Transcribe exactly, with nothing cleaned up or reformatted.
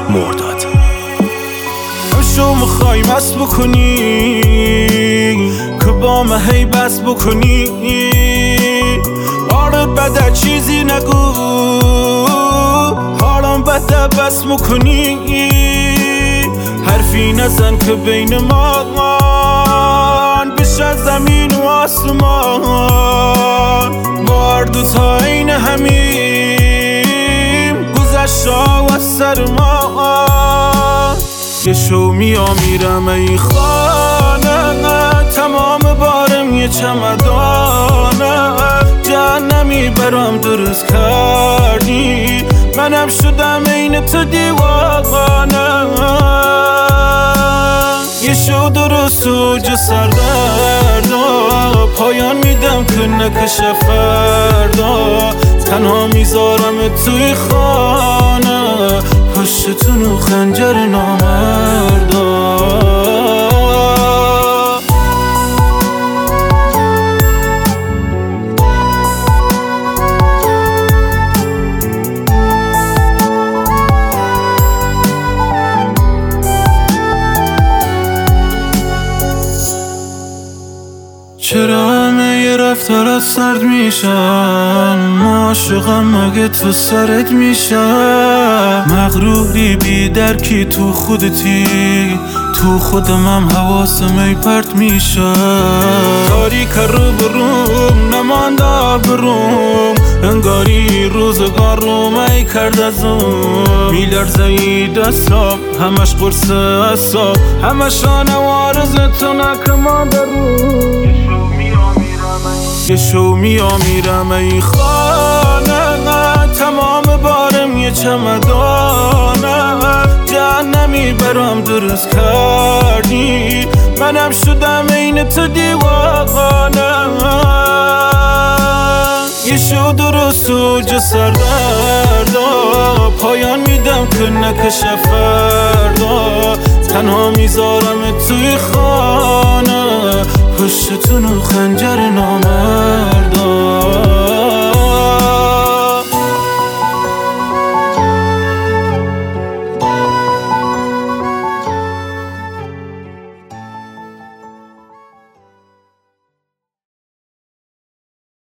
مرداد. شو میخوای مست بکنی که با من هی بس بکنی، آره بده چیزی نگو، حالم بده بس میکنی، حرفی نزن که بین ما بشه زمین و آسمان، بار دوتا این همیم گذشتا و سر ما. یه شو میام میرم ای خانه، تمام بارم یه چمدانه، جهنمی برام درست کردی، منم شدم این تو دیوانه. یه شو درست و جو سردردا، پایان میدم که نکشه فردا، تنها میذارم توی خانه، پشتتون و خنجر نامردا. چرا همه یه رفتارات سرد میشن، عاشقم مگه تو سرت میشن، مغروری بی درکی تو خودتی، تو خودمم حواسم ای پرت میشه، تاریک رو بروم نمانده بروم، انگاری روزگار رو می کرد از اون، میلرزه ای دستام همش قرص اصاب، همش آنوارز تو نکما برون. یه شو میام میرم ای خانه، تمام بارم یه چمدانه، جهنمی برام درست کردی، منم شدم این تو دیوانه. یه شو درست و جو سردردا، پایان میدم که نکشه فردا، تنها میذارم توی خانه، پشتتون و خنجر نامردا.